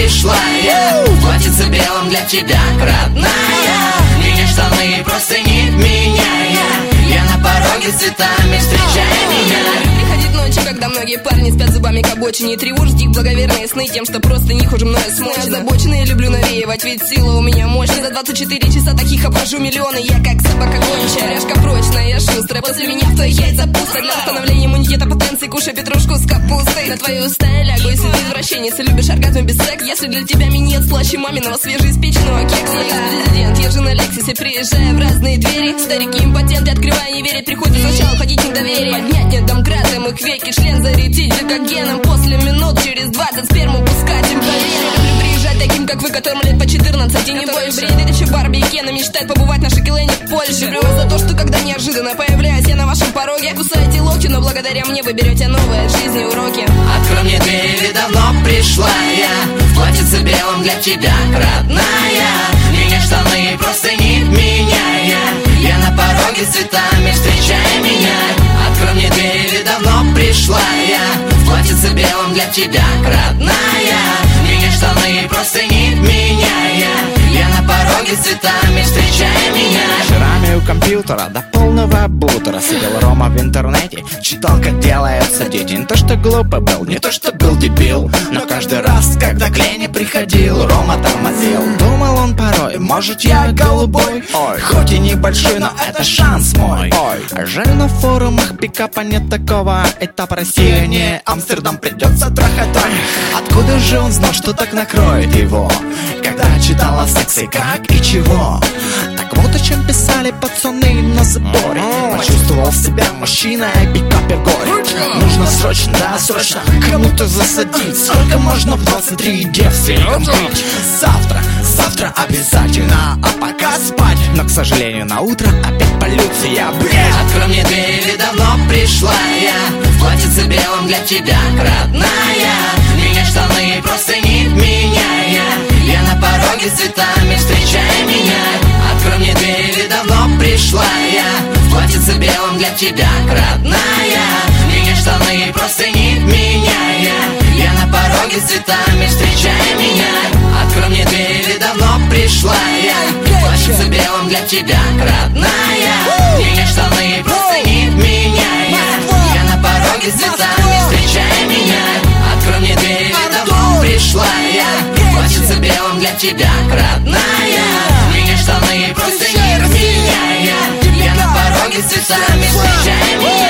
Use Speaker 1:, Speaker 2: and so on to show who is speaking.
Speaker 1: пришла я в платьице белом для тебя, родная. Меня штаны просто не меняя, я на пороге с цветами, встречай меня.
Speaker 2: Приходит ночью, когда многие парни спят зубами к обочине. Тревожить их благоверные сны тем, что просто них уже мною смочено. Озабоченные люблю навеивать, ведь сила у меня мощная. За 24 часа таких обхожу миллионы, я как собака гончая. Ряжка прочная, я шустрая, после меня в твоих яйца пусто. Для восстановления иммунитета потенции кушай петрушку с капустой. На твою стаю лягу, если ты извращенец и любишь оргазм без секса. Если для тебя минет слаще маминого свежеиспеченного кекса. Я президент, езжу на Лексусе, приезжая в разные двери. Старики импотенты, открывая не верят, приходится сначала ходить недоверие. Поднять нет домкратом их веки, член зарядить гликогеном. После минут через 20 сперму пускать им проверить. Люблю приезжать таким, как вы, которым лет по 14 и не больше. Бредит еще Барби и Кена, мечтает побывать на Шекелене в Польше. Люблю вас за то, что когда неожиданно появляюсь я на вашем пороге, кусаете локти, но благодаря мне вы берете новые от жизни уроки.
Speaker 1: Открой мне дверь, ведь давно пришла я в платьице белом для тебя, родная. Меня штаны просто не меняя, я на пороге с цветами, встречай меня. Открой мне дверь, ведь давно пришла я в платьице белом для тебя, родная. Меня штаны просто не меняя, я на пороге с цветами, встречай меня.
Speaker 3: Вечерами у компьютера до полного бутера сидел Рома в интернете, читал, как делаются дети. Не то что глупо был, не то что был дебил, но каждый раз, когда к Лене приходил, Рома тормозил. Думал он порой, может я голубой, ой, хоть и небольшой, но это шанс мой. Ой, жаль, на форумах пикапа нет такого этапа. Россия не Амстердам, придется трахать. Откуда же он знал, что так накроет его, когда читал о сексе, как и чего? Так вот о чем писали пацаны на заборе. Почувствовал себя мужчиной, пикапер горе. Нужно срочно, да, срочно кому-то засадить. Сколько можно в 23 девственником быть? Завтра обязательно, а пока спать. Но, к сожалению, на утро опять полюция, блядь.
Speaker 1: Открой мне дверь, ведь давно пришла я в платьице белом для тебя, родная. Меня штаны просто не меняя, я на пороге с цветами, встречай меня. Открой мне дверь, ведь давно пришла я в платьице белом для тебя, родная. Меня штаны просто не меняя, я на пороге с цветами, встречай меня. Открой мне дверь, ведь давно пришла я в платьице белом для тебя, родная. Меня штаны просто не меняя, я на пороге с цветами, встречай меня. Открой мне дверь, ведь давно пришла я в платьице белом для тебя, родная. Меня штаны просто не меняя, я на пороге с цветами, встречай меня.